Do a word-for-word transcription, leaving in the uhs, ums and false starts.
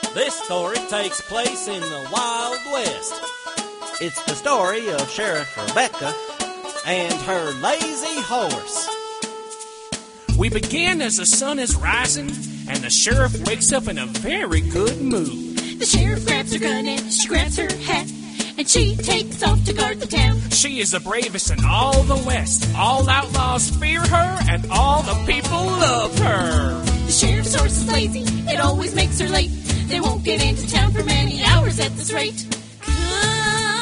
This story takes place in the Wild West. It's the story of Sheriff Rebecca and her lazy horse. We begin as the sun is rising, and the sheriff wakes up in a very good mood. The sheriff grabs her gun and she grabs her hat, and she takes off to guard the town. She is the bravest in all the West. All outlaws fear her, and all the people love her. The sheriff's horse is lazy, it always makes her late. They won't get into town for many hours at this rate. Come